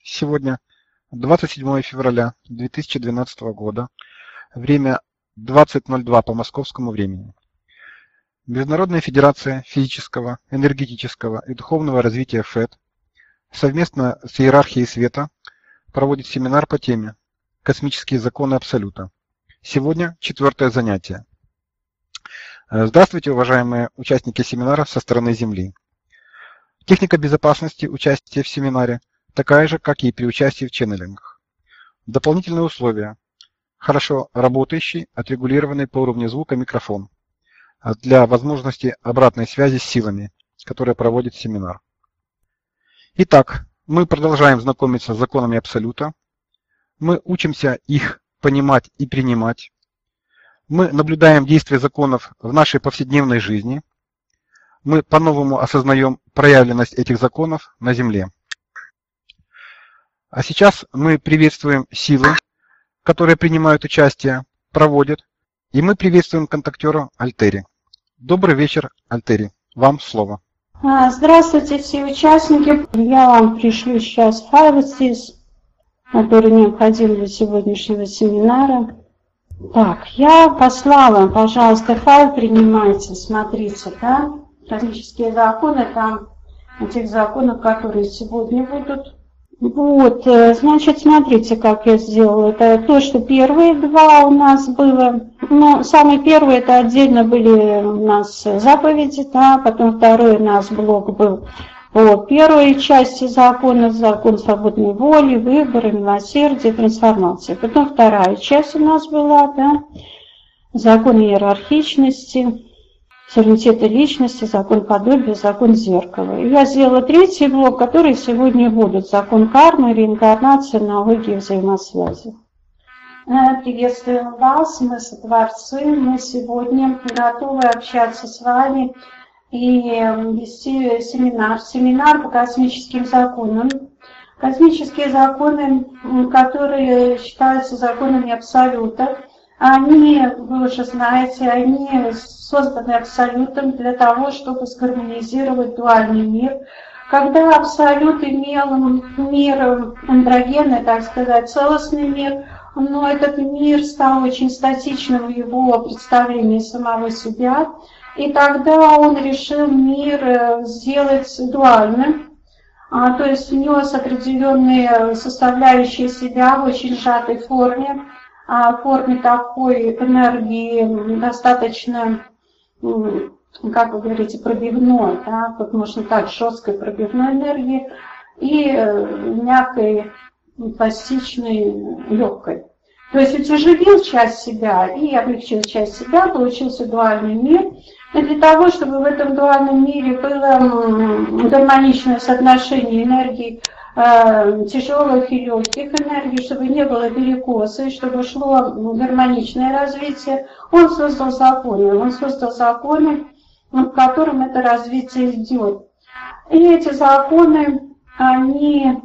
Сегодня 27 февраля 2012 года, время 20:02 по московскому времени. Международная федерация физического, энергетического и духовного развития ФЭД совместно с Иерархией Света проводит семинар по теме «Космические законы Абсолюта». Сегодня 4-е занятие. Здравствуйте, уважаемые участники семинара со стороны Земли. Техника безопасности участия в семинаре такая же, как и при участии в ченнелингах. Дополнительные условия. Хорошо работающий, отрегулированный по уровню звука микрофон для возможности обратной связи с силами, которые проводит семинар. Итак, мы продолжаем знакомиться с законами Абсолюта. Мы учимся их понимать и принимать. Мы наблюдаем действие законов в нашей повседневной жизни. Мы по-новому осознаем проявленность этих законов на Земле. А сейчас мы приветствуем силы, которые принимают участие, проводят, и мы приветствуем контактера Альтери. Добрый вечер, Альтери. Вам слово. Здравствуйте, все участники. Я вам пришлю сейчас файлы здесь, которые необходимы для сегодняшнего семинара. Так, я послала, пожалуйста, файл принимайте, смотрите, да, космические законы, там этих законов, которые сегодня будут. Вот, значит, смотрите, как я сделала. Это то, что первые два у нас было. Ну, самые первые, это отдельно были у нас заповеди, да, потом второй у нас блок был по первой части законов, закон свободной воли, выбора, милосердия, трансформации. Потом вторая часть у нас была, да, закон иерархичности, суверенитета личности, закон подобия, закон зеркала. И я сделала третий блок, который сегодня будут. Закон кармы, реинкарнации, аналогии, взаимосвязи. Приветствуем вас, мы сотворцы, мы сегодня готовы общаться с вами и вести семинар по космическим законам. Космические законы, которые считаются законами Абсолюта, они, вы уже знаете, они созданы Абсолютом для того, чтобы сгармонизировать дуальный мир. Когда Абсолют имел мир андрогенный, так сказать, целостный мир, но этот мир стал очень статичным в его представлении самого себя, и тогда он решил мир сделать дуальным, то есть внес определенные составляющие себя в очень сжатой форме, в форме такой энергии достаточно, как вы говорите, пробивной, да, как можно так, жесткой пробивной энергии и мягкой, пластичной, легкой. То есть утяжелил часть себя и облегчил часть себя, получился дуальный мир. И для того, чтобы в этом дуальном мире было гармоничное соотношение энергии тяжелых и легких энергий, чтобы не было перекоса, и чтобы шло гармоничное развитие, он создал законы. Он создал законы, в котором это развитие идет. И эти законы, они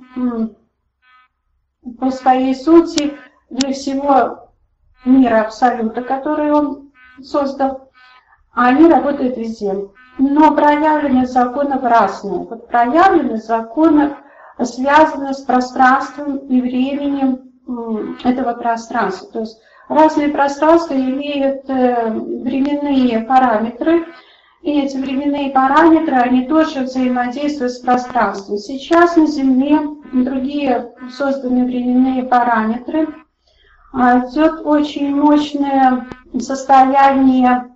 по своей сути для всего мира Абсолюта, который он создал, они работают везде. Но проявленность законов разная. Вот проявленность законов связано с пространством и временем этого пространства. То есть разные пространства имеют временные параметры, и эти временные параметры, они тоже взаимодействуют с пространством. Сейчас на Земле другие созданы временные параметры. Идет очень мощное состояние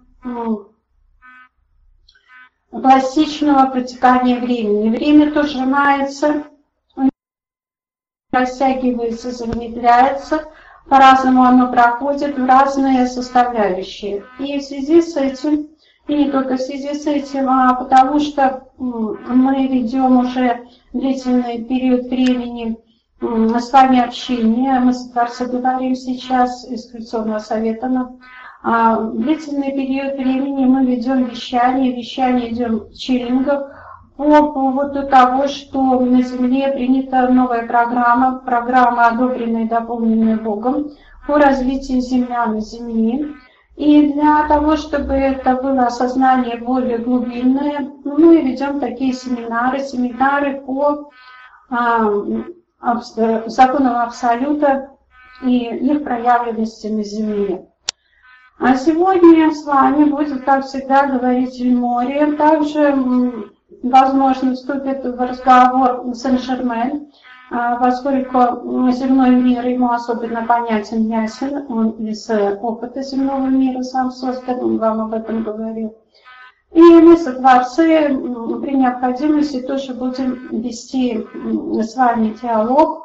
пластичного протекания времени. Время то сжимается, растягивается, замедляется, по-разному оно проходит в разные составляющие. И в связи с этим, и не только в связи с этим, а потому что мы ведем уже длительный период времени с вами общение, мы с Творцом говорим сейчас, из Коалиционного совета нам, длительный период времени мы ведем вещание идем в чиллингах, по поводу того, что на Земле принята новая программа, одобренная и дополненная Богом, по развитию землян и Земли. И для того, чтобы это было осознание более глубинное, мы ведем такие семинары по законов Абсолюта и их проявленности на Земле. А сегодня с вами будет, как всегда, говоритель моря. Также, возможно, вступит в разговор Сен-Жермен, поскольку земной мир ему особенно понятен, ясен, он из опыта земного мира сам создан, он вам об этом говорил. И мы, сотворцы, при необходимости тоже будем вести с вами диалог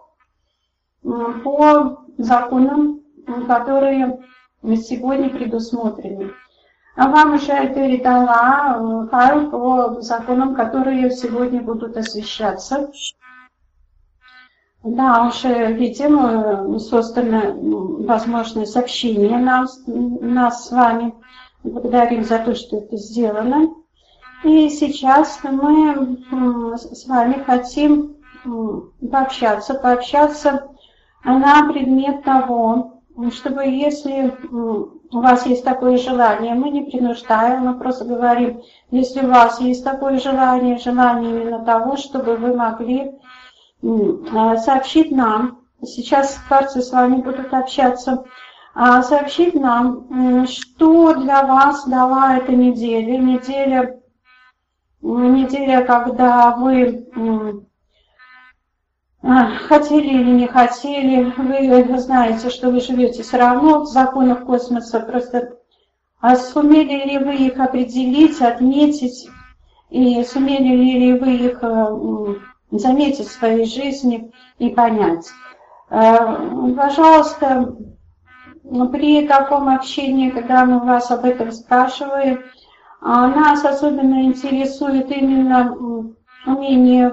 по законам, которые сегодня предусмотрены. А вам уже передала файл по законам, которые сегодня будут освещаться. Да, уже видим, создана возможность общения нас с вами. Благодарим за то, что это сделано. И сейчас мы с вами хотим пообщаться на предмет того, чтобы, если у вас есть такое желание, мы не принуждаем, мы просто говорим, если у вас есть такое желание именно того, чтобы вы могли сообщить нам, сейчас творцы с вами будут общаться, сообщить нам, что для вас дала эта неделя. Неделя, когда вы хотели или не хотели, вы знаете, что вы живете все равно в законах космоса, просто сумели ли вы их определить, отметить, и сумели ли вы их заметить в своей жизни и понять. Пожалуйста, при таком общении, когда мы вас об этом спрашиваем, нас особенно интересует именно умение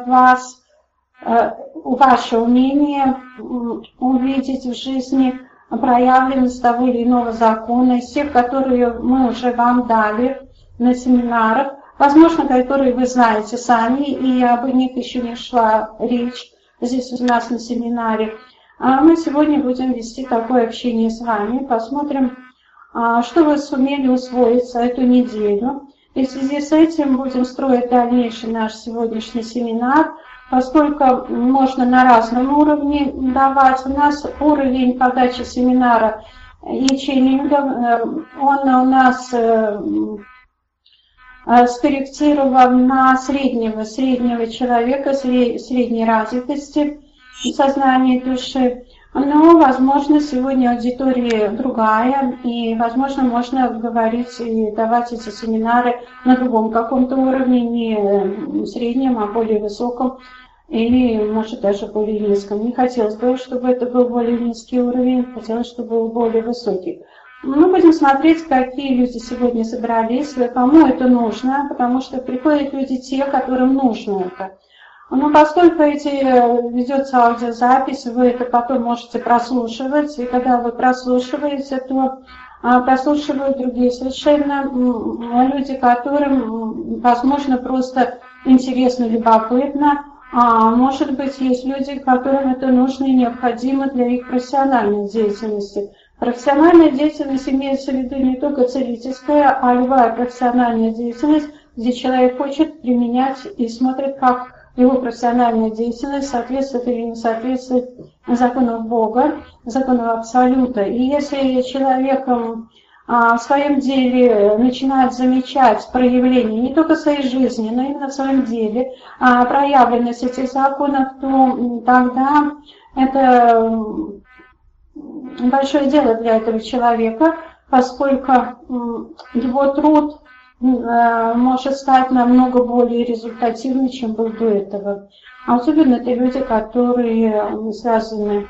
ваше умение увидеть в жизни проявленность того или иного закона, из тех, которые мы уже вам дали на семинарах, возможно, которые вы знаете сами, и об них еще не шла речь здесь у нас на семинаре. Мы сегодня будем вести такое общение с вами, посмотрим, что вы сумели усвоить за эту неделю. И в связи с этим будем строить дальнейший наш сегодняшний семинар, поскольку можно на разном уровне давать. У нас уровень подачи семинара ячейнинга, он у нас скорректирован на среднего человека, средней развитости сознания души. Но, возможно, сегодня аудитория другая, и, возможно, можно говорить и давать эти семинары на другом каком-то уровне, не среднем, а более высоком, или, может, даже более низком. Не хотелось бы, чтобы это был более низкий уровень, хотелось, чтобы был более высокий. Мы будем смотреть, какие люди сегодня собрались, кому это нужно, потому что приходят люди те, которым нужно это. Но поскольку ведется аудиозапись, вы это потом можете прослушивать, и когда вы прослушиваете, то прослушивают другие совершенно люди, которым, возможно, просто интересно, любопытно, а может быть, есть люди, которым это нужно и необходимо для их профессиональной деятельности. Профессиональная деятельность имеется в виду не только целительская, а любая профессиональная деятельность, где человек хочет применять и смотрит, как его профессиональная деятельность соответствует или не соответствует законам Бога, законам Абсолюта. И если человек в своем деле начинает замечать проявление не только в своей жизни, но именно в своем деле, проявленность этих законов, то тогда это большое дело для этого человека, поскольку его труд может стать намного более результативным, чем был до этого. А особенно это люди, которые связаны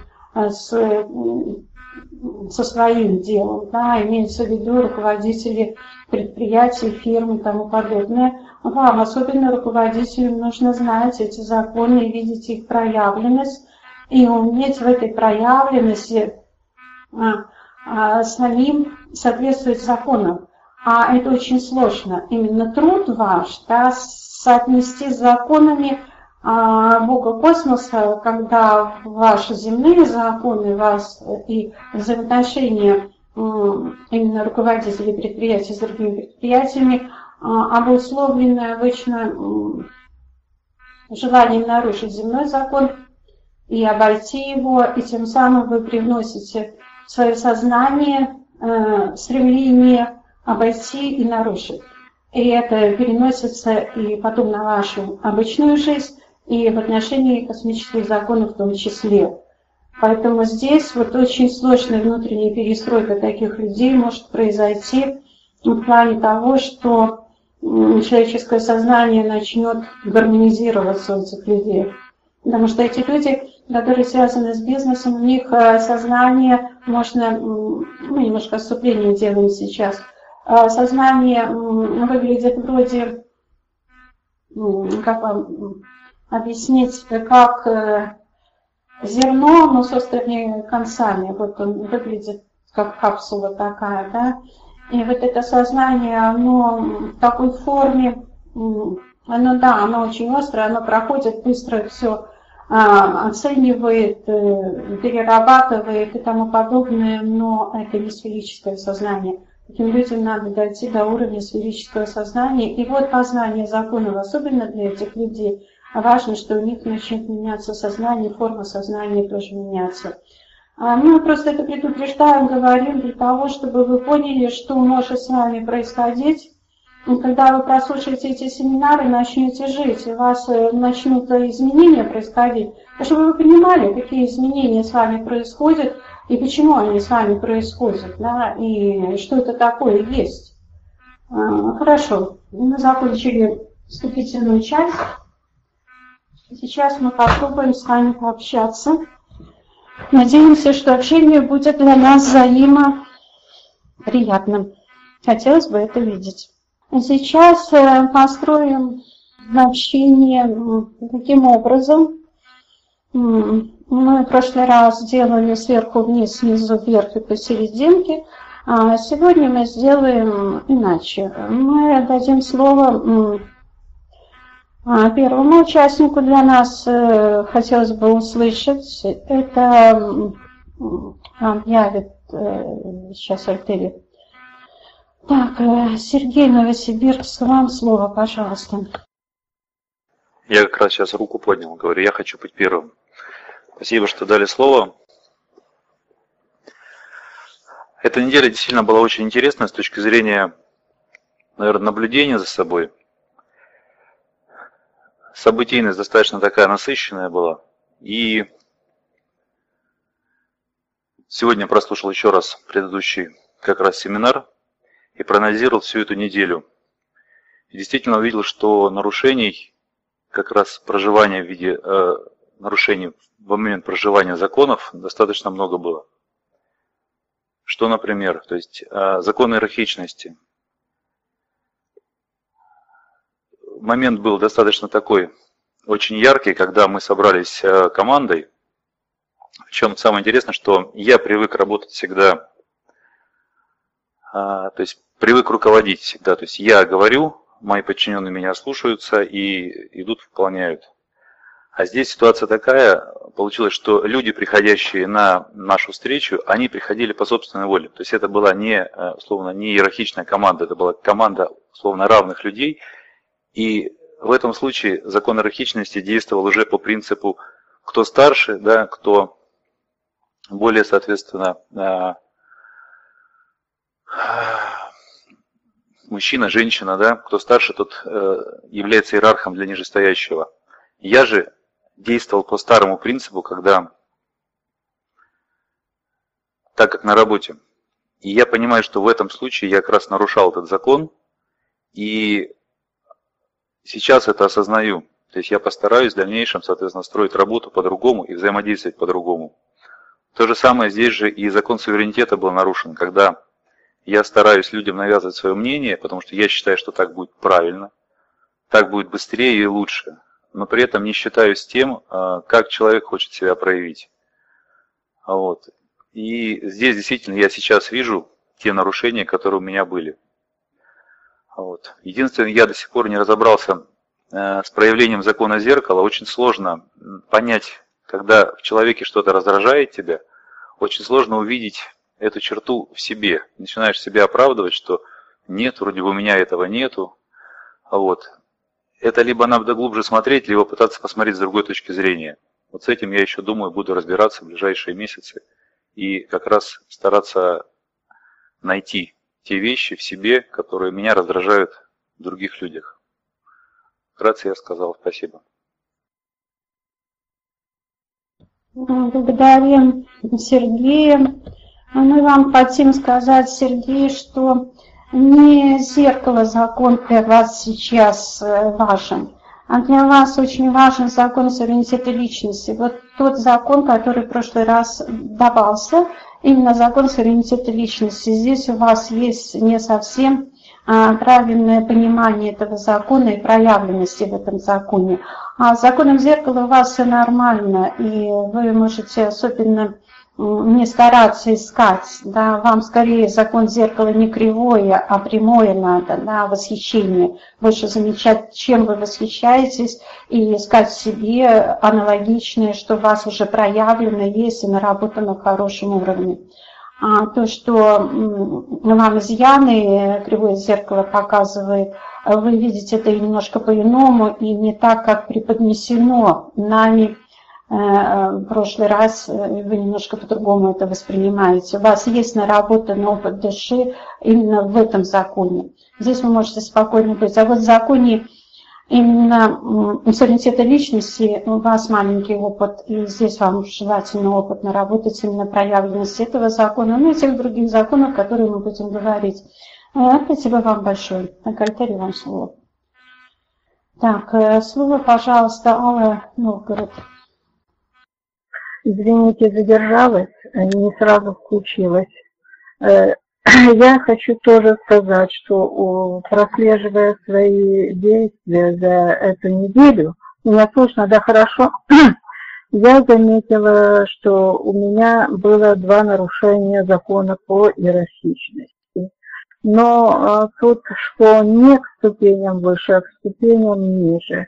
со своим делом, да, имеется в виду руководители предприятий, фирм и тому подобное. Вам, особенно руководителям, нужно знать эти законы и видеть их проявленность, и уметь в этой проявленности самим соответствовать законам. А это очень сложно. Именно труд ваш, да, соотнести с законами Бога космоса, когда ваши земные законы вас и взаимоотношения именно руководителей предприятий с другими предприятиями обусловлены обычно желанием нарушить земной закон, и обойти его, и тем самым вы привносите в свое сознание стремление обойти и нарушить. И это переносится и потом на вашу обычную жизнь, и в отношении космических законов в том числе. Поэтому здесь вот очень сложная внутренняя перестройка таких людей может произойти в плане того, что человеческое сознание начнет гармонизироваться у этих людей. Потому что эти люди, которые связаны с бизнесом, у них сознание, можно, мы немножко отступление делаем сейчас, сознание выглядит вроде, как вам объяснить, как зерно, но с острыми концами. Вот он выглядит как капсула такая, да. И вот это сознание, оно в такой форме, оно очень острое, оно проходит быстро все, оценивает, перерабатывает и тому подобное, но это не сферическое сознание. Таким людям надо дойти до уровня сферического сознания. И вот познание законов, особенно для этих людей, важно, что у них начнет меняться сознание, форма сознания тоже меняться. Мы просто это предупреждаем, говорим для того, чтобы вы поняли, что может с вами происходить. И когда вы прослушаете эти семинары, начнете жить, у вас начнут изменения происходить. Чтобы вы понимали, какие изменения с вами происходят и почему они с вами происходят, да, и что это такое есть. Хорошо, мы закончили вступительную часть. Сейчас мы попробуем с вами пообщаться. Надеемся, что общение будет для нас взаимоприятным. Хотелось бы это видеть. Сейчас построим общение таким образом. Мы в прошлый раз делали сверху вниз, снизу вверх и посерединке. А сегодня мы сделаем иначе. Мы дадим слово первому участнику. Для нас хотелось бы услышать. Это объявит сейчас Альтери. Так, Сергей, Новосибирск, вам слово, пожалуйста. Я как раз сейчас руку поднял, говорю, я хочу быть первым. Спасибо, что дали слово. Эта неделя действительно была очень интересная с точки зрения, наверное, наблюдения за собой. Событийность достаточно такая насыщенная была. И сегодня прослушал еще раз предыдущий как раз семинар и проанализировал всю эту неделю. И действительно увидел, что нарушений, как раз проживания в виде нарушений во момент проживания законов достаточно много было. Что, например, то есть закон иерархичности. Момент был достаточно такой, очень яркий, когда мы собрались командой. Причем самое интересное, что я привык работать всегда, то есть привык руководить всегда. То есть я говорю, мои подчиненные меня слушаются и идут, выполняют. А здесь ситуация такая, получилось, что люди, приходящие на нашу встречу, они приходили по собственной воле. То есть это была не, условно, не иерархичная команда, это была команда, условно, равных людей. И в этом случае закон иерархичности действовал уже по принципу, кто старше, да, кто более, соответственно, мужчина, женщина, да, кто старше, тот является иерархом для нижестоящего. Я же действовал по старому принципу, когда, так как на работе. И я понимаю, что в этом случае я как раз нарушал этот закон, и сейчас это осознаю. То есть я постараюсь в дальнейшем, соответственно, строить работу по-другому и взаимодействовать по-другому. То же самое здесь же и закон суверенитета был нарушен, когда я стараюсь людям навязывать свое мнение, потому что я считаю, что так будет правильно, так будет быстрее и лучше, но при этом не считаюсь тем, как человек хочет себя проявить. Вот. И здесь действительно я сейчас вижу те нарушения, которые у меня были. Вот. Единственное, я до сих пор не разобрался с проявлением закона зеркала. Очень сложно понять, когда в человеке что-то раздражает тебя, очень сложно увидеть эту черту в себе. Начинаешь себя оправдывать, что нет, вроде бы у меня этого нету. Вот. Это либо надо глубже смотреть, либо пытаться посмотреть с другой точки зрения. Вот с этим я еще, думаю, буду разбираться в ближайшие месяцы и как раз стараться найти те вещи в себе, которые меня раздражают в других людях. Вкратце я сказал. Спасибо. Благодарим Сергея. Мы вам хотим сказать, Сергей, что не зеркало закон для вас сейчас важен, а для вас очень важен закон суверенитета личности. Вот тот закон, который в прошлый раз давался, именно закон суверенитета личности. Здесь у вас есть не совсем правильное понимание этого закона и проявленности в этом законе. А с законом зеркала у вас все нормально, и вы можете особенно не стараться искать, да, вам скорее закон зеркала не кривое, а прямое надо, да, восхищение, больше замечать, чем вы восхищаетесь, и искать в себе аналогичное, что у вас уже проявлено, есть и наработано в хорошем уровне. А то, что вам изъяны кривое зеркало показывает, вы видите это немножко по-иному и не так, как преподнесено нами. В прошлый раз вы немножко по-другому это воспринимаете. У вас есть наработанный опыт души именно в этом законе. Здесь вы можете спокойно быть. А вот в законе именно суверенитета личности у вас маленький опыт, и здесь вам желательно опыт наработать именно проявленность этого закона, ну и тех других законов, которые мы будем говорить. Спасибо вам большое. Альтари, вам слово. Так, слово, пожалуйста, Алла Новгород. Извините, задержалась, не сразу включилась. Я хочу тоже сказать, что прослеживая свои действия за эту неделю, меня слышно, да, хорошо, я заметила, что у меня было 2 нарушения закона по иерархичности. Но тут шло не к ступеням выше, а к ступеням ниже.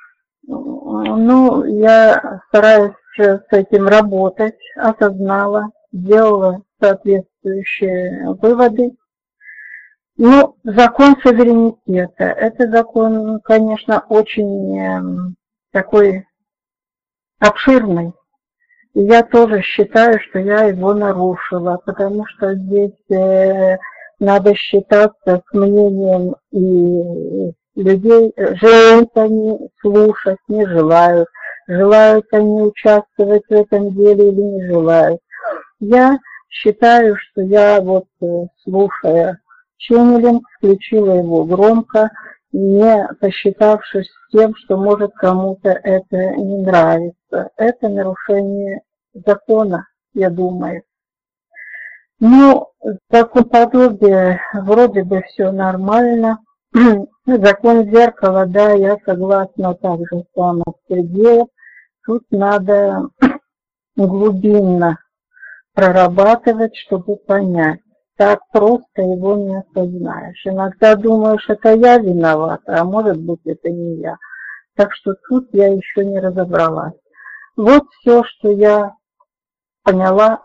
Ну, я стараюсь с этим работать, осознала, сделала соответствующие выводы. Ну, закон суверенитета. Это закон, конечно, очень такой обширный. И я тоже считаю, что я его нарушила, потому что здесь надо считаться с мнением и людей. Желают они слушать, не желают. Желают они участвовать в этом деле или не желают. Я считаю, что я вот, слушая ченнелинг, включила его громко, не посчитавшись с тем, что может кому-то это не нравится. Это нарушение закона, я думаю. Ну, законоподобие вроде бы все нормально. Закон зеркала, да, я согласна так же само с Сергеем. Тут надо глубинно прорабатывать, чтобы понять. Так просто его не осознаешь. Иногда думаешь, это я виновата, а может быть, это не я. Так что тут я еще не разобралась. Вот все, что я поняла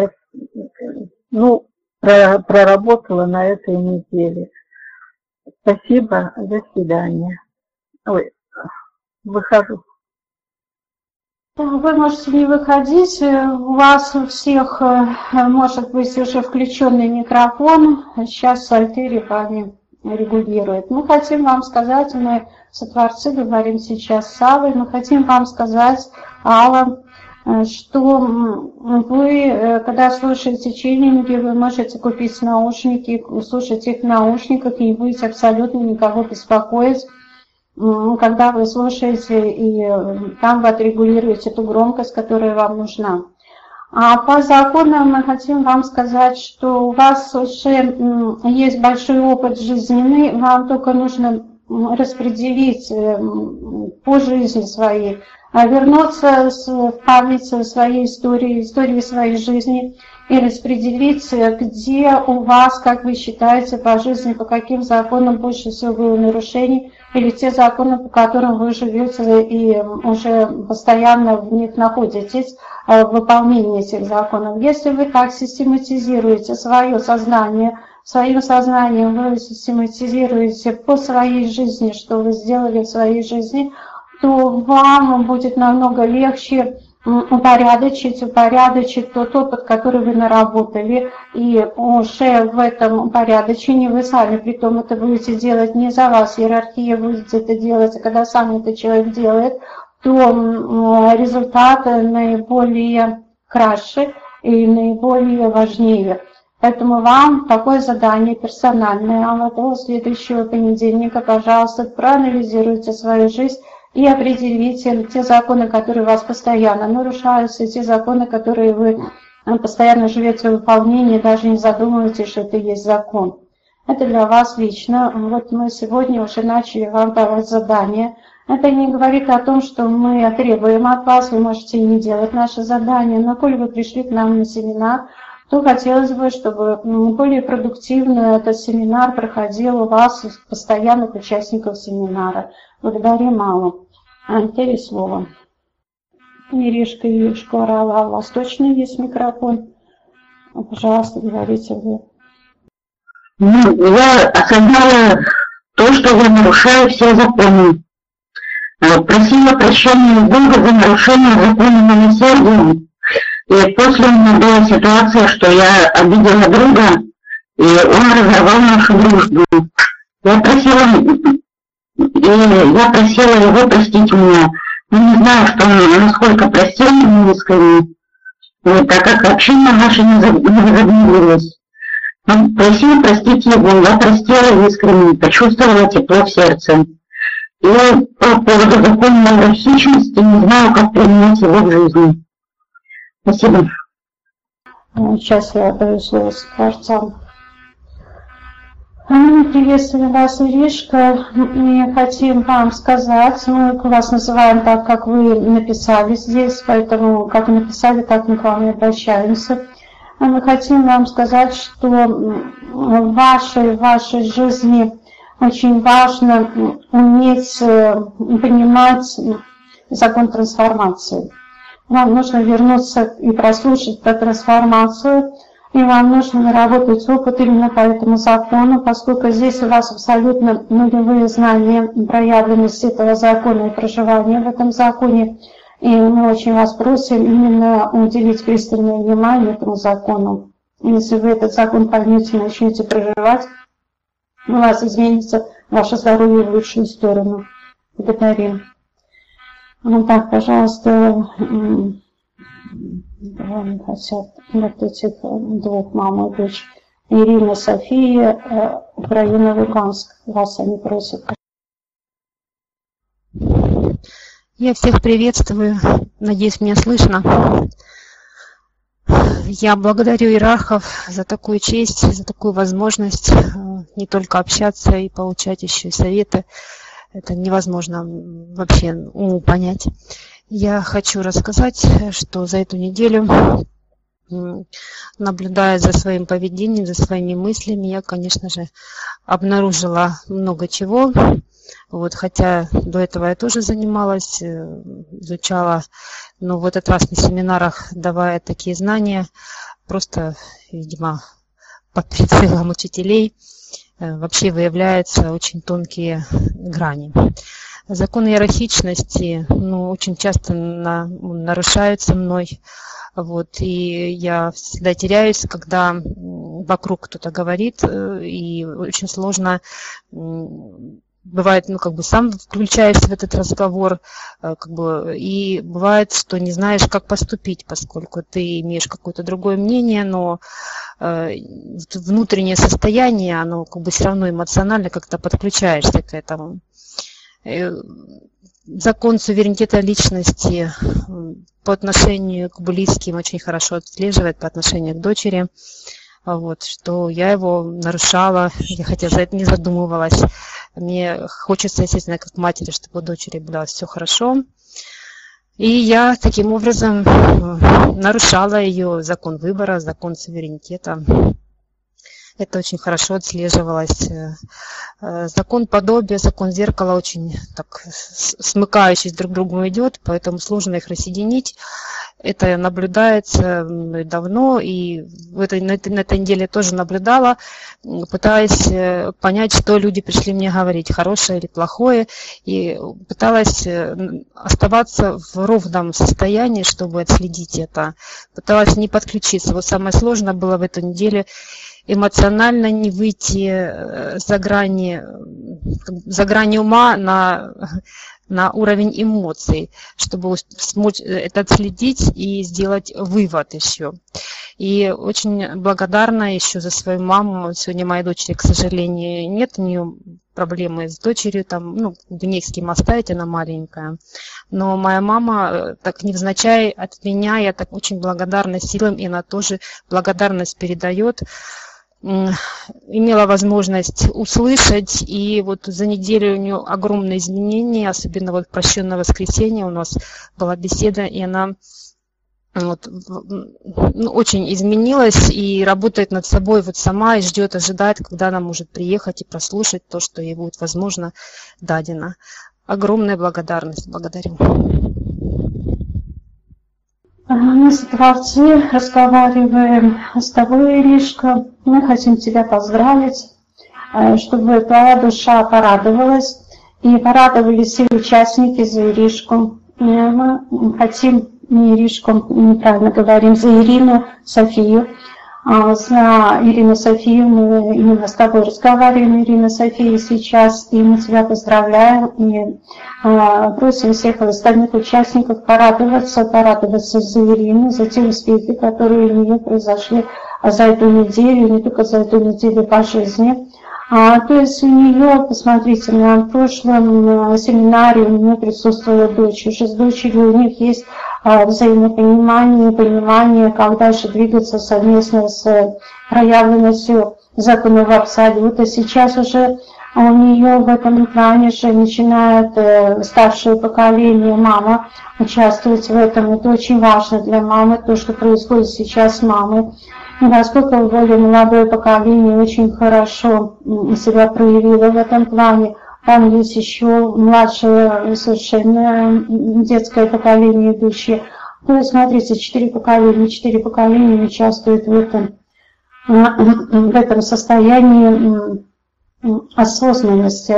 проработала на этой неделе. Спасибо, до свидания. Ой, выхожу. Вы можете не выходить, у вас у всех может быть уже включенный микрофон, сейчас Альтари вами регулирует. Мы хотим вам сказать, мы сотворцы говорим сейчас с Аллой, мы хотим вам сказать, Алла, что вы, когда слушаете ченнелинги, вы можете купить наушники, слушать их в наушниках и не будете абсолютно никого беспокоить, когда вы слушаете, и там вы отрегулируете ту громкость, которая вам нужна. А по законам мы хотим вам сказать, что у вас уже есть большой опыт жизненный, вам только нужно распределить по жизни своей, вернуться в память своей истории своей жизни и распределить, где у вас, как вы считаете, по жизни, по каким законам больше всего было нарушений, или те законы, по которым вы живете и уже постоянно в них находитесь, в выполнении этих законов. Если вы так систематизируете свое сознание, своим сознанием вы систематизируете по своей жизни, что вы сделали в своей жизни, то вам будет намного легче упорядочить тот опыт, который вы наработали, и уже в этом упорядочении вы сами, притом это будете делать не за вас, иерархия будет это делать, а когда сам этот человек делает, то результат наиболее краше и наиболее важнее. Поэтому вам такое задание персональное, а вот следующего понедельника, пожалуйста, проанализируйте свою жизнь и определите те законы, которые у вас постоянно нарушаются, те законы, которые вы постоянно живете в выполнении, даже не задумываетесь, что это есть закон. Это для вас лично. Вот мы сегодня уже начали вам давать задания. Это не говорит о том, что мы требуем от вас, вы можете не делать наши задания, но коль вы пришли к нам на семинар, то хотелось бы, чтобы более продуктивно этот семинар проходил у вас, постоянных участников семинара. Благодарим Аллу. Теперь слово. Иришка Орала, у вас точно есть микрофон? Пожалуйста, говорите вы. Я осознала то, что я нарушаю все законы. Просила прощения у Бога за нарушение закона милосердия. И после у меня была ситуация, что я обидела друга, и он разорвал нашу дружбу. Я просила его простить меня. Но не знаю, что он насколько простил меня искренне, так как общение наше не возобновилось. Он просил простить его, я простила искренне, почувствовала тепло в сердце. И по поводу закона иерархичности не знаю, как применять его в жизни. Спасибо. Сейчас я отдаю слово скворцам. Приветствую вас, Иришка. Мы хотим вам сказать, мы вас называем так, как вы написали здесь, поэтому как написали, так мы к вам и обращаемся. Мы хотим вам сказать, что в вашей жизни очень важно уметь понимать закон трансформации. Вам нужно вернуться и прослушать про трансформацию, и вам нужно наработать опыт именно по этому закону, поскольку здесь у вас абсолютно нулевые знания проявленности этого закона и проживания в этом законе. И мы очень вас просим именно уделить пристальное внимание этому закону. Если вы этот закон поймете, начнете проживать, у вас изменится ваше здоровье в лучшую сторону. Благодарим. Вот так, пожалуйста, не хотят вот этих двух мам и дочь. Ирина, София, Украина, Луганск. Вас они просят. Я всех приветствую. Надеюсь, меня слышно. Я благодарю иерархов за такую честь, за такую возможность не только общаться и получать еще и советы. Это невозможно вообще уму понять. Я хочу рассказать, что за эту неделю, наблюдая за своим поведением, за своими мыслями, я, конечно же, обнаружила много чего. Вот, хотя до этого я тоже занималась, изучала, но в этот раз на семинарах, давая такие знания, просто, видимо, под прицелом учителей, вообще выявляются очень тонкие грани. Законы иерархичности очень часто нарушаются мной. Вот, и я всегда теряюсь, когда вокруг кто-то говорит, и очень сложно, бывает, сам включаешься в этот разговор, и бывает, что не знаешь, как поступить, поскольку ты имеешь какое-то другое мнение, но внутреннее состояние, оно все равно эмоционально как-то подключаешься к этому. Закон суверенитета личности по отношению к близким очень хорошо отслеживает, по отношению к дочери. Вот, что я его нарушала, я хотя за это не задумывалась. Мне хочется, естественно, как матери, чтобы у дочери было все хорошо. И я таким образом нарушала ее закон выбора, закон суверенитета. Это очень хорошо отслеживалось. Закон подобия, закон зеркала очень так смыкающись друг к другу идет, поэтому сложно их разъединить. Это наблюдается давно, и на этой неделе тоже наблюдала, пытаясь понять, что люди пришли мне говорить, хорошее или плохое, и пыталась оставаться в ровном состоянии, чтобы отследить это. Пыталась не подключиться. Вот самое сложное было в эту неделю эмоционально не выйти за грани ума на уровень эмоций, чтобы смочь это отследить и сделать вывод еще. И очень благодарна еще за свою маму. Сегодня моей дочери, к сожалению, нет, у нее проблемы с дочерью, там, не с кем оставить, она маленькая. Но моя мама, так невзначай от меня, я так очень благодарна силам, и она тоже благодарность передает. Имела возможность услышать, и вот за неделю у нее огромные изменения, особенно вот прощенное воскресенье у нас была беседа, и она очень изменилась и работает над собой вот сама, и ожидает, когда она может приехать и прослушать то, что ей будет, возможно, дадено. Огромная благодарность. Благодарю. Мы с Творцом разговариваем с тобой, Иришка. Мы хотим тебя поздравить, чтобы твоя душа порадовалась, и порадовались все участники за Иришку. Мы хотим не Иришку, неправильно говорим, за Ирину Софию. За Ирину Софию мы именно с тобой разговариваем, Ирина София, сейчас, и мы тебя поздравляем, и просим всех остальных участников порадоваться за Ирину, за те успехи, которые у нее произошли за эту неделю, не только за эту неделю по жизни. То есть у нее, посмотрите, на прошлом семинаре у нее присутствовала дочь, уже с дочерью у них есть взаимопонимание, понимание, как дальше двигаться совместно с проявленностью законов абсолюта. Сейчас уже у нее в этом плане же начинает старшее поколение, мама, участвовать в этом. Это очень важно для мамы, то, что происходит сейчас с мамой. И насколько более молодое поколение очень хорошо себя проявило в этом плане. Там есть еще младшее совершенно детское поколение идущее. То есть, смотрите, 4 поколения участвуют в этом состоянии осознанности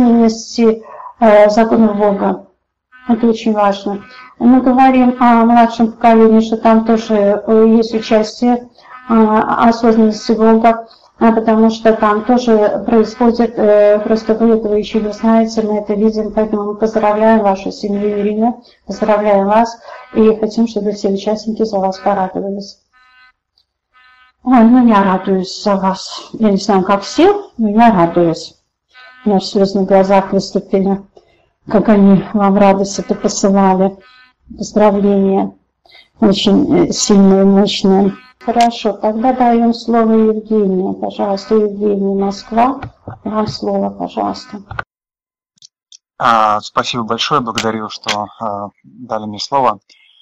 законов Бога. Это очень важно. Мы говорим о младшем поколении, что там тоже есть участие осознанности Бога, потому что там тоже происходит, просто вы этого еще не знаете, мы это видим, поэтому мы поздравляем вашу семью, Ирина, поздравляем вас, и хотим, чтобы все участники за вас порадовались. Ой, я радуюсь за вас. Я не знаю, как все, но я радуюсь. У меня слезы на глазах выступили, как они вам радость это посылали. Поздравления. Очень сильные, мощные. Хорошо, тогда даем слово Евгении. Пожалуйста, Евгения, Москва. Вам слово, пожалуйста. Спасибо большое, благодарю, что дали мне слово.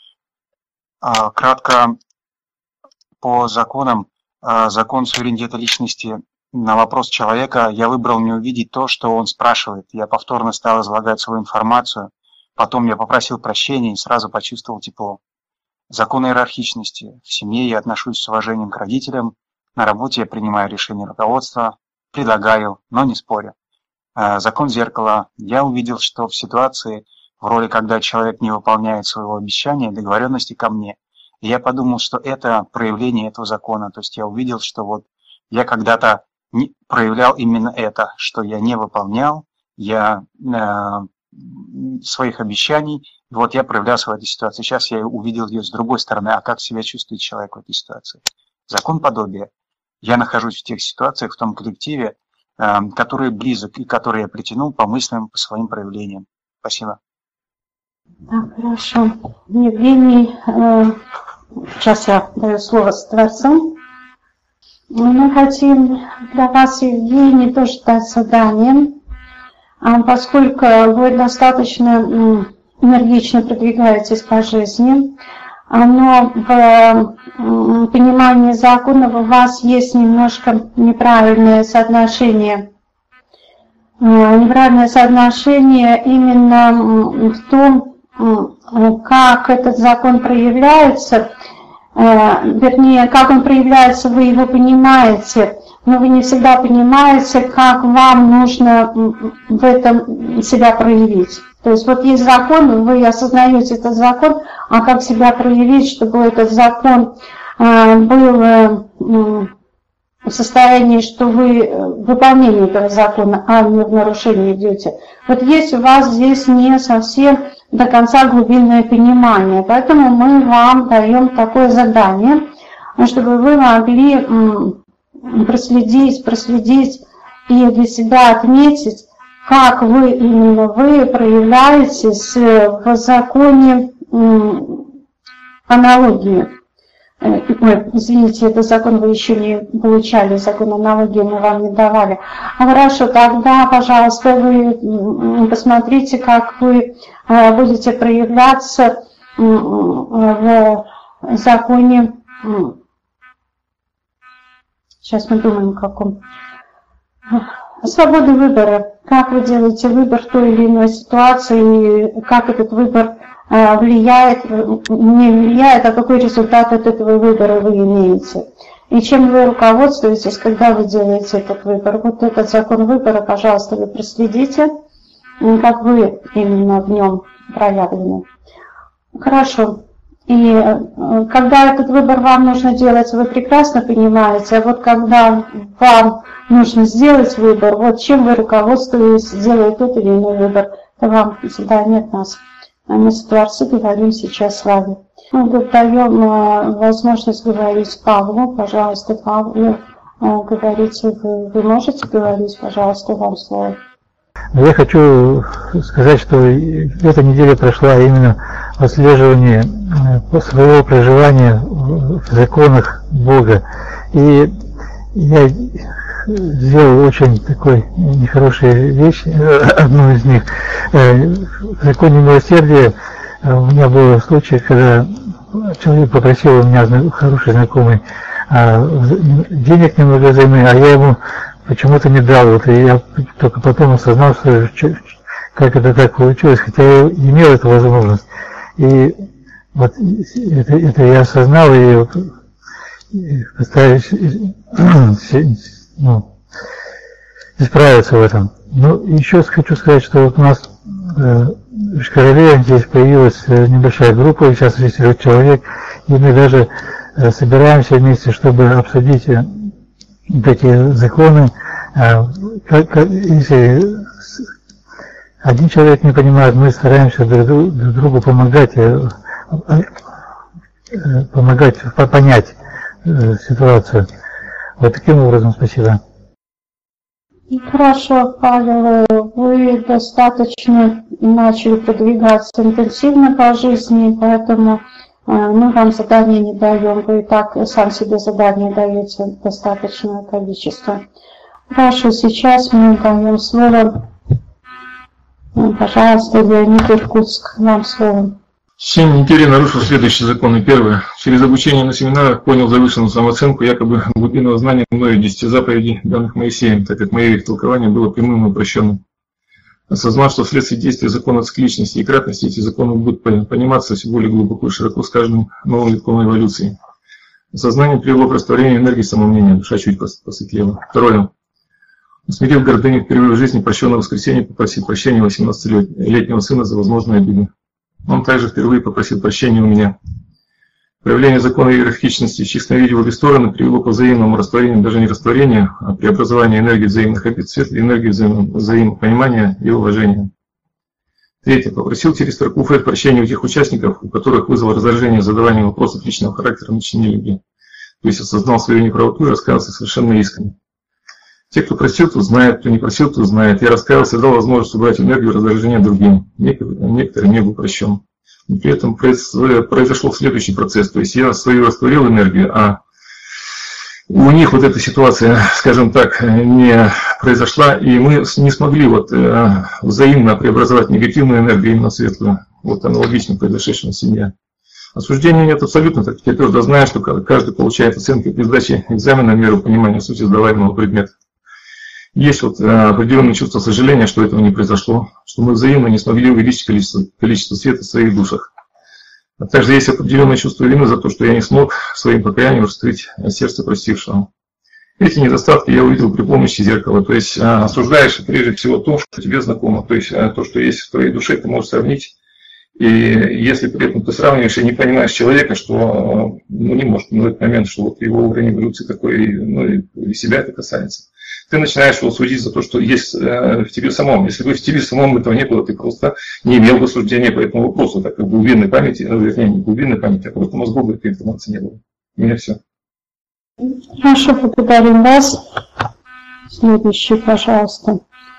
Кратко по законам. Закон суверенитета личности. На вопрос человека я выбрал не увидеть то, что он спрашивает. Я повторно стал излагать свою информацию. Потом я попросил прощения и сразу почувствовал тепло. Закон иерархичности. В семье я отношусь с уважением к родителям. На работе я принимаю решения руководства. Предлагаю, но не спорю. Закон зеркала. Я увидел, что в ситуации, в роли, когда человек не выполняет своего обещания, договоренности ко мне, и я подумал, что это проявление этого закона. То есть я увидел, что вот я когда-то проявлял именно это, что я не выполнял, я своих обещаний, и вот я проявлялся в этой ситуации. Сейчас я увидел ее с другой стороны, а как себя чувствует человек в этой ситуации. Закон подобия. Я нахожусь в тех ситуациях, в том коллективе, который близок и который я притянул по мыслям, по своим проявлениям. Спасибо. Так, хорошо. Евгений, сейчас я даю слово с Творцом. Мы хотим для вас, Евгений, тоже дать задание, поскольку вы достаточно энергично продвигаетесь по жизни, но в понимании законов у вас есть немножко неправильное соотношение. Неправильное соотношение именно в том, как этот закон проявляется, вернее, как он проявляется, вы его понимаете, но вы не всегда понимаете, как вам нужно в этом себя проявить. То есть вот есть закон, вы осознаете этот закон, а как себя проявить, чтобы этот закон был в состоянии, что вы в выполнении этого закона, а не в нарушении идете. Вот есть у вас здесь не совсем до конца глубинное понимание, поэтому мы вам даем такое задание, чтобы вы могли проследить и для себя отметить, как вы именно проявляетесь в законе аналогии. Ой, извините, этот закон вы еще не получали, закон аналогии мы вам не давали. Хорошо, тогда, пожалуйста, вы посмотрите, как вы будете проявляться в законе. Сейчас мы думаем, каком. Свобода выбора. Как вы делаете выбор в той или иной ситуации, и как этот выбор влияет, не влияет, а какой результат от этого выбора вы имеете. И чем вы руководствуетесь, когда вы делаете этот выбор. Вот этот закон выбора, пожалуйста, вы проследите, как вы именно в нем проявлены. Хорошо. И когда этот выбор вам нужно делать, вы прекрасно понимаете, а вот когда вам нужно сделать выбор, вот чем вы руководствуетесь, делая тот или иной выбор, то вам всегда нет нас. Мы с Творцом говорим сейчас с вами. Мы даем возможность говорить Павлу. Пожалуйста, Павлу, говорите, вы можете говорить, пожалуйста, вам слово. Я хочу сказать, что эта неделя прошла именно в отслеживании своего проживания в законах Бога. И я сделал очень такой нехорошую вещь, одну из них. В законе милосердия у меня был случай, когда человек попросил у меня, хороший знакомый, денег немного взаймы, а я ему почему-то не дал. Вот, и я только потом осознал, что как это так получилось, хотя я имел эту возможность. И вот это я осознал и постараюсь исправиться в этом. Ну, еще хочу сказать, что вот у нас в Йошкар-Оле здесь появилась небольшая группа, сейчас есть 3 человек, и мы даже собираемся вместе, чтобы обсудить эти законы. Если один человек не понимает, мы стараемся друг другу помогать понять ситуацию. Вот таким образом, спасибо. Хорошо, Павел, вы достаточно начали продвигаться интенсивно по жизни, поэтому мы вам задание не даем, вы и так сам себе задание даете достаточное количество. Хорошо, сейчас мы даем слово, пожалуйста, Леонид Иркутск, вам слово. В течение недели нарушил следующие законы. Первое. Через обучение на семинарах понял завышенную самооценку якобы глубинного знания мною 10 заповедей, данных Моисеем, так как мое их толкование было прямым и упрощенным. Осознав, что вследствие действия закона цикличности и кратности эти законы будут пониматься все более глубоко и широко с каждым новым витком эволюции. Осознание привело к растворению энергии самомнения, душа чуть посветлела. Второе. Усмирил гордыню впервые в жизни, прощенного воскресенья, попросил прощения 18-летнего сына за возможные обиды. Он также впервые попросил прощения у меня. Проявление закона иерархичности в чистом виде в обе стороны привело к взаимному растворению, даже не растворению, а преобразованию энергии взаимных обид, светлой энергии взаимопонимания и уважения. Третье. Попросил через строку ФЭД прощения у тех участников, у которых вызвало раздражение задавания вопросов личного характера на чине любви. То есть осознал свою неправоту и раскаялся совершенно искренне. Те, кто просил, тот знает, кто не просил, тот знает. Я раскаялся и дал возможность убрать энергию раздражения другим. Некоторым не был прощен. И при этом произошел следующий процесс. То есть я свою растворил энергию, а у них вот эта ситуация, скажем так, не произошла, и мы не смогли взаимно преобразовать негативную энергию именно в светлую. Вот аналогично произошедшему в семье. Осуждения нет абсолютно, так я твердо знаю, что каждый получает оценки при сдаче экзамена в меру понимания сути сдаваемого предмета. Есть вот определенное чувство сожаления, что этого не произошло, что мы взаимно не смогли увеличить количество света в своих душах. А также есть определенное чувство вины за то, что я не смог своим покаянием раскрыть сердце простившего. Эти недостатки я увидел при помощи зеркала. То есть осуждаешь прежде всего то, что тебе знакомо. То есть то, что есть в твоей душе, ты можешь сравнить. И если при этом ты сравниваешь и не понимаешь человека, что не может в этот момент, что вот его уровень эволюции такой, и себя это касается, ты начинаешь его судить за то, что есть в тебе самом. Если бы в тебе самом этого не было, ты просто не имел бы суждения по этому вопросу. Так как глубинной памяти, вернее, не глубинной памяти, а просто мозгу бы этой информации не было. У меня все. Хорошо, благодарим вас. Следующий, пожалуйста.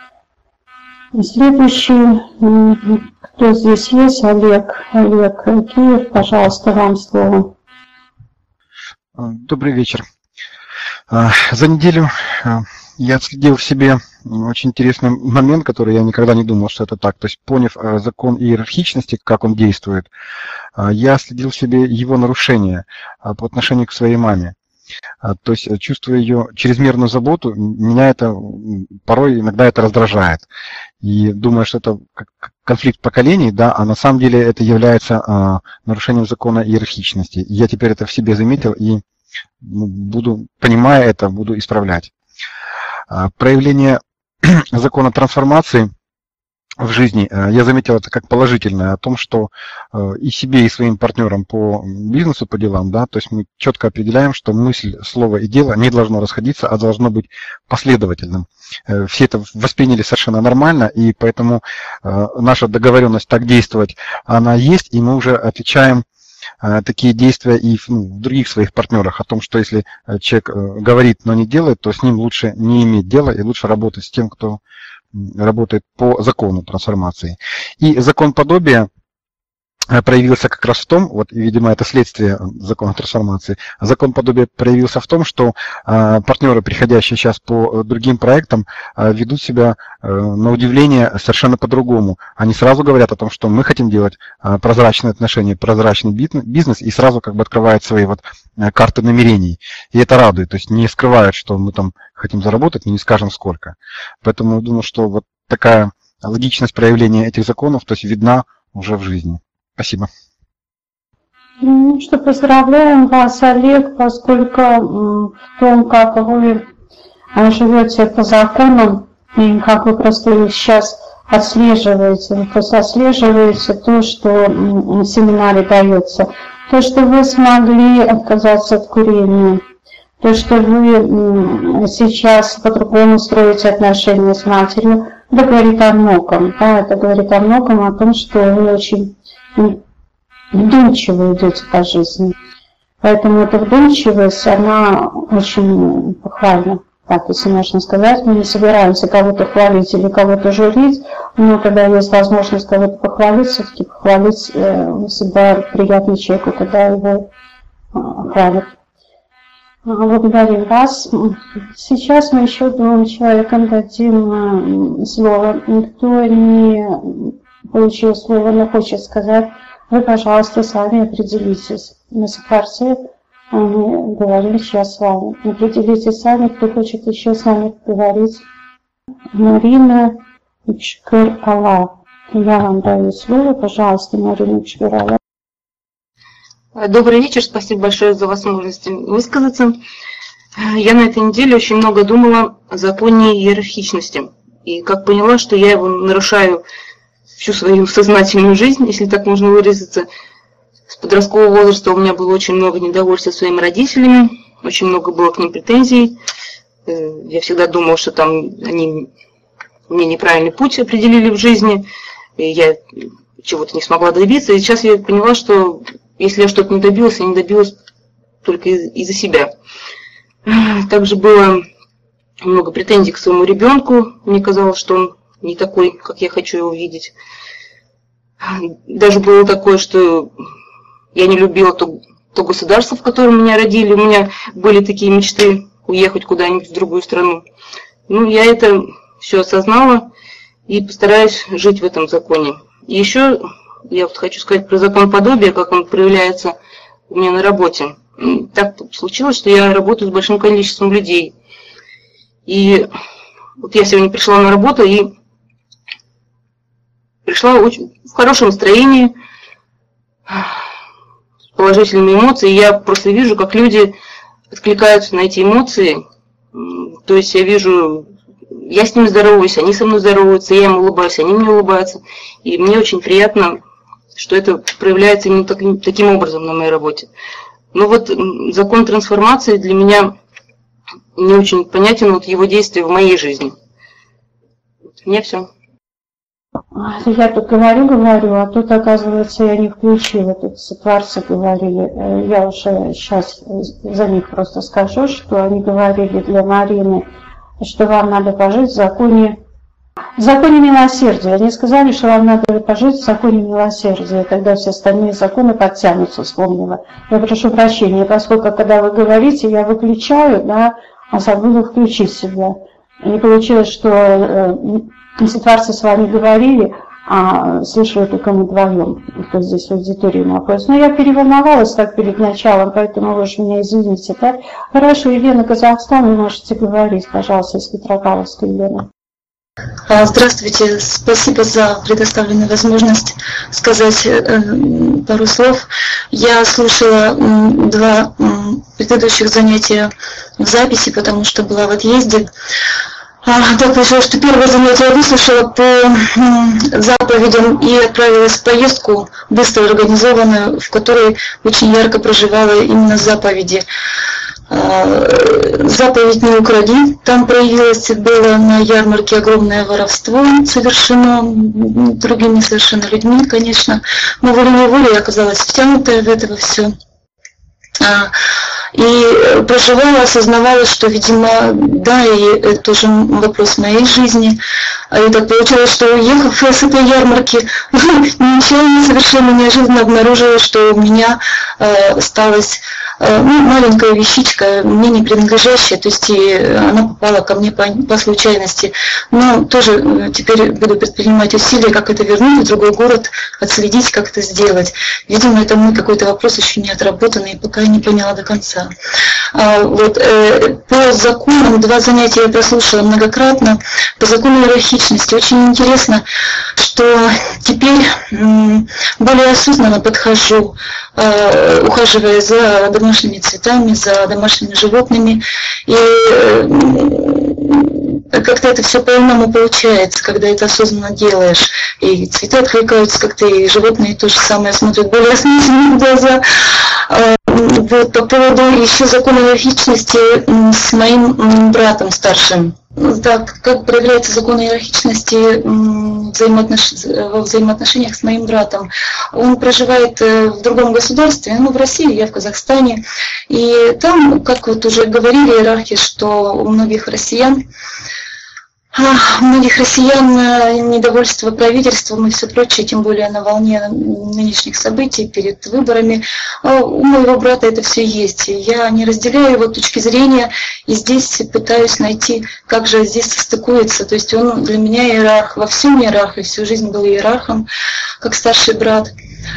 Следующий, кто здесь есть? Олег Киев, пожалуйста, вам слово. Добрый вечер. За неделю я отследил в себе очень интересный момент, который я никогда не думал, что это так. То есть, поняв закон иерархичности, как он действует, я отследил в себе его нарушение по отношению к своей маме. То есть, чувствуя ее чрезмерную заботу, меня это порой иногда это раздражает. И думаю, что это конфликт поколений, да, а на самом деле это является нарушением закона иерархичности. И я теперь это в себе заметил и буду, понимая это, буду исправлять. Проявление закона трансформации в жизни, я заметил это как положительное, о том, что и себе, и своим партнерам по бизнесу, по делам, да, то есть мы четко определяем, что мысль, слово и дело не должно расходиться, а должно быть последовательным. Все это восприняли совершенно нормально, и поэтому наша договоренность так действовать, она есть, и мы уже отвечаем такие действия и в других своих партнерах, о том, что если человек говорит, но не делает, то с ним лучше не иметь дела и лучше работать с тем, кто работает по закону трансформации. И закон подобия проявился как раз в том, вот, видимо, это следствие закона трансформации, закон подобия проявился в том, что партнеры, приходящие сейчас по другим проектам, ведут себя, на удивление, совершенно по-другому. Они сразу говорят о том, что мы хотим делать прозрачные отношения, прозрачный бизнес, и сразу как бы открывают свои вот карты намерений. И это радует, то есть не скрывают, что мы там хотим заработать, но не скажем сколько. Поэтому я думаю, что вот такая логичность проявления этих законов, то есть видна уже в жизни. Спасибо. Ну что, поздравляем вас, Олег, поскольку в том, как вы живете по законам, и как вы просто сейчас отслеживаете, то, что в семинаре дается, то, что вы смогли отказаться от курения, то, что вы сейчас по-другому строите отношения с матерью, это говорит о многом. Да, это говорит о многом, о том, что вы очень вдумчиво идете по жизни. Поэтому эта вдумчивость, она очень похвальна. Так, если можно сказать, мы не собираемся кого-то хвалить или кого-то журить, но когда есть возможность кого-то похвалить, все-таки похвалить всегда приятно человеку, когда его хвалят. Благодарим вас. Сейчас мы еще двум человекам дадим слово. Кто не получил слово, но хочет сказать, вы, пожалуйста, сами определитесь. На карте мы говорим сейчас с вами. Определитесь сами, кто хочет еще с вами поговорить. Марина Чкыр-Ала. Я вам даю слово. Пожалуйста, Марина Чкыр-Ала. Добрый вечер, спасибо большое за возможность высказаться. Я на этой неделе очень много думала о законе иерархичности. И как поняла, что я его нарушаю всю свою сознательную жизнь, если так можно выразиться. С подросткового возраста у меня было очень много недовольства своими родителями, очень много было к ним претензий. Я всегда думала, что там они мне неправильный путь определили в жизни, и я чего-то не смогла добиться. И сейчас я поняла, что если я что-то не добилась, я не добилась только из-за себя. Также было много претензий к своему ребенку. Мне казалось, что он не такой, как я хочу его видеть. Даже было такое, что я не любила то государство, в котором меня родили. У меня были такие мечты уехать куда-нибудь в другую страну. Ну, я это все осознала и постараюсь жить в этом законе. И еще я вот хочу сказать про закон подобия, как он проявляется у меня на работе. Так случилось, что я работаю с большим количеством людей. И вот я сегодня пришла на работу и пришла очень в хорошем настроении, с положительными эмоциями. Я просто вижу, как люди откликаются на эти эмоции. То есть я вижу, я с ними здороваюсь, они со мной здороваются, я им улыбаюсь, они мне улыбаются. И мне очень приятно, что это проявляется именно таким образом на моей работе. Но вот закон трансформации для меня не очень понятен, вот его действие в моей жизни. У меня все. Я тут говорю, а тут, оказывается, я не включила. Тут ситуации говорили. Я уже сейчас за них просто скажу, что они говорили для Марины, что вам надо пожить в законе милосердия. Они сказали, что вам надо пожить в законе милосердия, тогда все остальные законы подтянутся, вспомнила. Я прошу прощения, поскольку, когда вы говорите, я выключаю, да, а забыла включить себя. И получилось, что ситуации с вами говорили, а слышали только мы вдвоем, кто здесь в аудитории находится. Но я переволновалась так перед началом, поэтому вы уж меня извините. Да? Хорошо, Елена, Казахстан, вы можете говорить, пожалуйста, из Петропавловска, Елена. Здравствуйте, спасибо за предоставленную возможность сказать пару слов. Я слушала 2 предыдущих занятия в записи, потому что была в отъезде. Так вышло, что первое занятие я выслушала по заповедям и отправилась в поездку, быстро организованную, в которой очень ярко проживала именно заповеди. Заповедь «Не укради», там проявилось, было на ярмарке огромное воровство, совершено другими совершенно людьми, конечно, но волей-неволей я оказалась втянутая в это все. И проживала, осознавала, что, видимо, да, и это тоже вопрос моей жизни. И так получилось, что уехав с этой ярмарки, нечаянно, совершенно неожиданно обнаружила, что у меня осталась маленькая вещичка, мне не принадлежащая, то есть и она попала ко мне по случайности. Но тоже теперь буду предпринимать усилия, как это вернуть в другой город, отследить, как это сделать. Видимо, это мой какой-то вопрос еще не отработанный, и пока я не поняла до конца. Вот, по законам 2 занятия я прослушала многократно. По закону иерархичности очень интересно, что теперь более осознанно подхожу, ухаживая за домашними цветами, за домашними животными. И как-то это все по-иному получается, когда это осознанно делаешь. И цветы откликаются как-то, и животные то же самое смотрят более осмысленно в глаза. Вот, по поводу еще закона иерархичности с моим братом старшим. Да, как проявляется закон иерархичности во взаимоотношениях с моим братом. Он проживает в другом государстве, в России, я в Казахстане. И там, как вот уже говорили иерархи, что у многих россиян недовольство правительством и все прочее, тем более на волне нынешних событий перед выборами. У моего брата это все есть. Я не разделяю его точки зрения и здесь пытаюсь найти, как же здесь состыкуется. То есть он для меня иерарх, во всем иерарх, и всю жизнь был иерархом, как старший брат.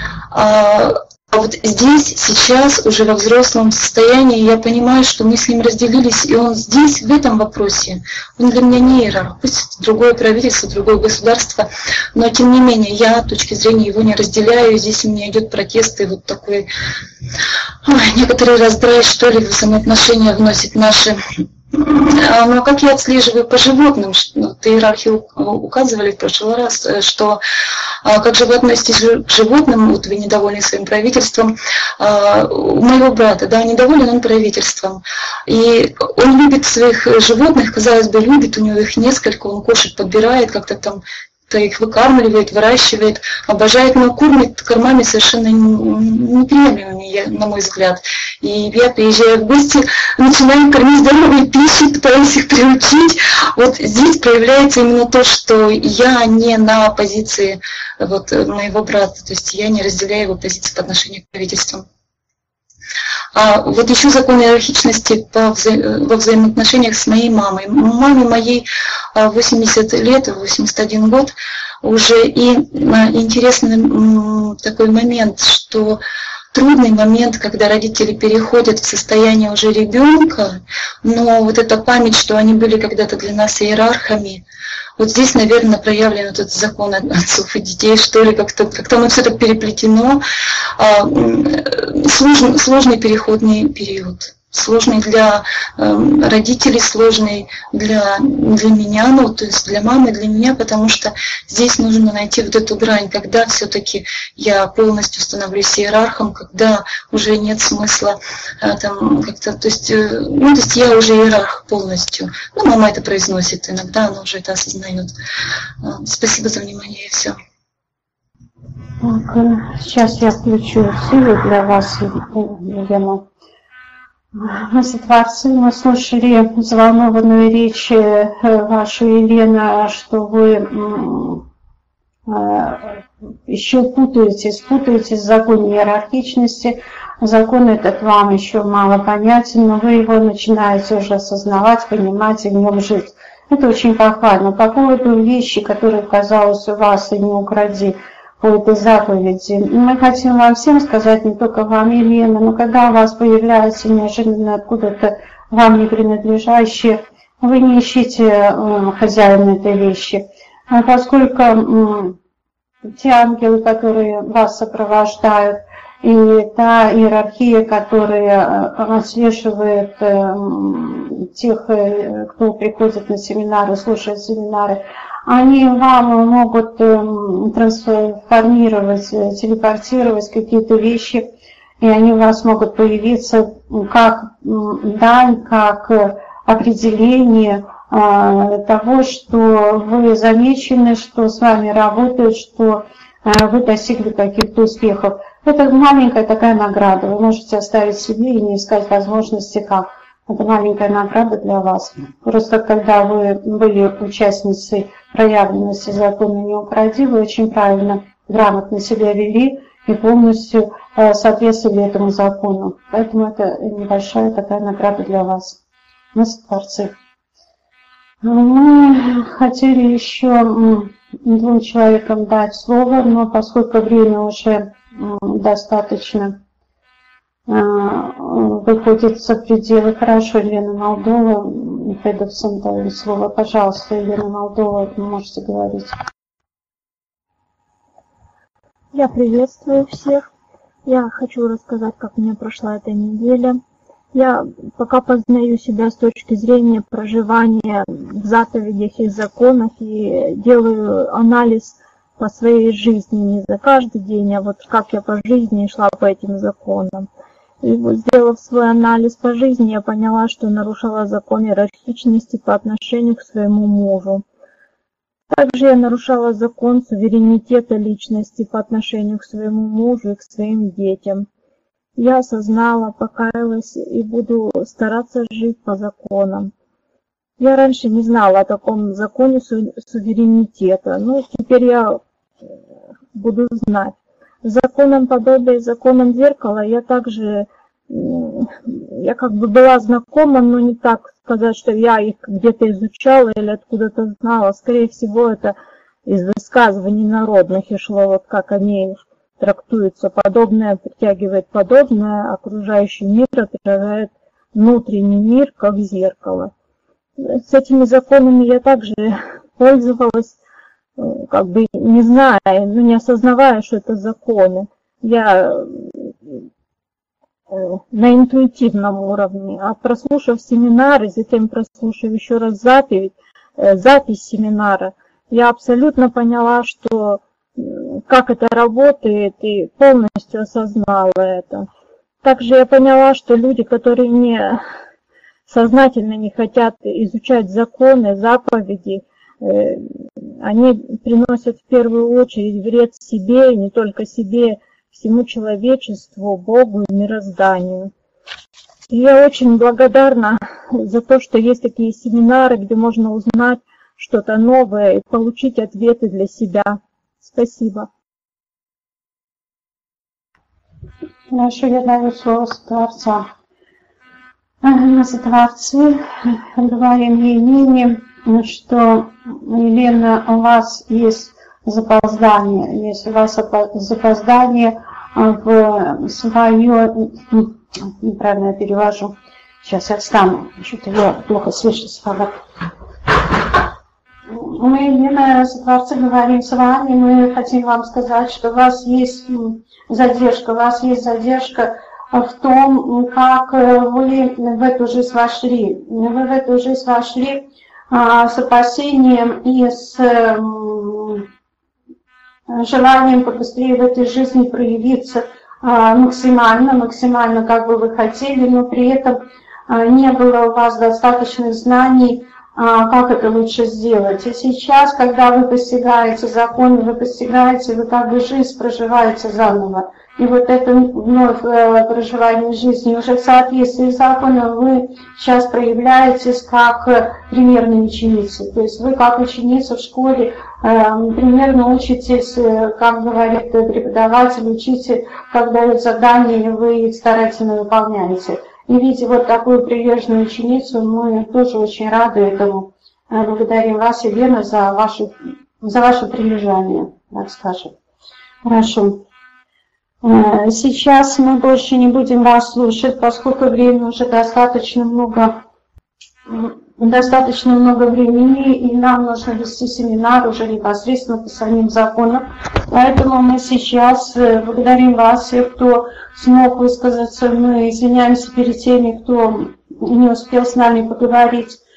А вот здесь, сейчас, уже во взрослом состоянии, я понимаю, что мы с ним разделились, и он здесь, в этом вопросе, он для меня не иерарх, пусть другое правительство, другое государство, но тем не менее, я точки зрения его не разделяю, и здесь у меня идет протест, и вот такой некоторый раздрай, что ли, в взаимоотношения вносит наши. Но как я отслеживаю по животным, иерархи указывали в прошлый раз, что как же вы относитесь к животным, вот вы недовольны своим правительством, у моего брата, да, недоволен он правительством, и он любит своих животных, казалось бы, любит, у него их несколько, он кошек подбирает, как-то там их выкармливает, выращивает, обожает, но кормит кормами совершенно неприемлемыми, на мой взгляд. И я, приезжая в гости, начинаю кормить здоровой пищей, пытаюсь их приучить. Вот здесь проявляется именно то, что я не на позиции вот моего брата, то есть я не разделяю его позиции по отношению к правительству. Вот еще закон иерархичности во взаимоотношениях с моей мамой. Маме моей 80 лет, 81 год уже, и интересно такой момент, что трудный момент, когда родители переходят в состояние уже ребенка, но вот эта память, что они были когда-то для нас иерархами, вот здесь, наверное, проявлен этот закон отцов и детей, что ли, как-то оно все так переплетено. Сложный переходный период. Сложный для родителей, сложный для меня, ну, то есть для мамы, для меня, потому что здесь нужно найти вот эту грань, когда все-таки я полностью становлюсь иерархом, когда уже нет смысла там как-то, то есть я уже иерарх полностью. Ну, мама это произносит иногда, она уже это осознает. Спасибо за внимание, и все. Так, сейчас я включу силу для вас, Елена. Творцы, мы слушали взволнованную речь вашу, Елена, что вы еще путаетесь в законе иерархичности. Закон этот вам еще мало понятен, но вы его начинаете уже осознавать, понимать и в нем жить. Это очень похвально. По поводу вещи, которые, казалось, у вас и не укради, по этой заповеди. Мы хотим вам всем сказать, не только вам, Елена, но когда у вас появляется неожиданно откуда-то вам не принадлежащее, вы не ищите хозяина этой вещи. Поскольку те ангелы, которые вас сопровождают, и та иерархия, которая отслеживает тех, кто приходит на семинары, слушает семинары, они вам могут трансформировать, телепортировать какие-то вещи, и они у вас могут появиться как дань, как определение того, что вы замечены, что с вами работают, что вы достигли каких-то успехов. Это маленькая такая награда. Вы можете оставить себе и не искать возможности как. Это маленькая награда для вас. Просто когда вы были участницей проявленности закона «Не укради», вы очень правильно, грамотно себя вели и полностью соответствовали этому закону. Поэтому это небольшая такая награда для вас. Мы Творцы. Мы хотели еще двум человекам дать слово, но поскольку время уже достаточно выходит за пределы. Хорошо, Елена Молдова, Федовцам даю слово. Пожалуйста, Елена Молдова, вы можете говорить. Я приветствую всех. Я хочу рассказать, как у меня прошла эта неделя. Я пока познаю себя с точки зрения проживания в заповедях и законах и делаю анализ по своей жизни, не за каждый день, а вот как я по жизни шла по этим законам. И вот, сделав свой анализ по жизни, я поняла, что нарушала закон иерархичности по отношению к своему мужу. Также я нарушала закон суверенитета личности по отношению к своему мужу и к своим детям. Я осознала, покаялась и буду стараться жить по законам. Я раньше не знала о таком законе суверенитета, но теперь я буду знать. Законом подобия и законом зеркала я также, я как бы была знакома, но не так сказать, что я их где-то изучала или откуда-то знала. Скорее всего, это из высказываний народных и шло, вот как они трактуются. Подобное притягивает подобное, окружающий мир отражает внутренний мир, как зеркало. С этими законами я также пользовалась, как бы не зная, ну, не осознавая, что это законы. Я на интуитивном уровне, а прослушав семинары, затем прослушав еще раз запись семинара, я абсолютно поняла, что как это работает, и полностью осознала это. Также я поняла, что люди, которые сознательно не хотят изучать законы, заповеди, они приносят в первую очередь вред себе, и не только себе, всему человечеству, Богу и мирозданию. И я очень благодарна за то, что есть такие семинары, где можно узнать что-то новое и получить ответы для себя. Спасибо. Хорошо, я даю слово Творцам. Мы Творцы говорим Елене, что, Елена, у вас есть запоздание, если у вас запоздание в свое, неправильно я перевожу, сейчас я встану, что-то я плохо слышу слова. Мы, Елена Сотворцы, говорим с вами, мы хотим вам сказать, что у вас есть задержка, в том, как вы в эту жизнь вошли. Вы в эту жизнь вошли с опасением и с желанием побыстрее в этой жизни проявиться максимально, как бы вы хотели, но при этом не было у вас достаточных знаний, как это лучше сделать. И сейчас, когда вы постигаете законы, вы как бы жизнь проживаете заново. И вот это вновь проживание жизни уже в соответствии с законом вы сейчас проявляетесь как примерная ученица. То есть вы как ученица в школе примерно учитесь, как говорит преподаватель, учитель, как дает задания, вы их старательно выполняете. И видя вот такую прилежную ученицу, мы тоже очень рады этому. Благодарим вас, Елена, за ваше прилежание, так скажем. Хорошо. Сейчас мы больше не будем вас слушать, поскольку время уже достаточно много времени, и нам нужно вести семинар уже непосредственно по самим законам. Поэтому мы сейчас благодарим вас, всех, кто смог высказаться. Мы извиняемся перед теми, кто не успел с нами поговорить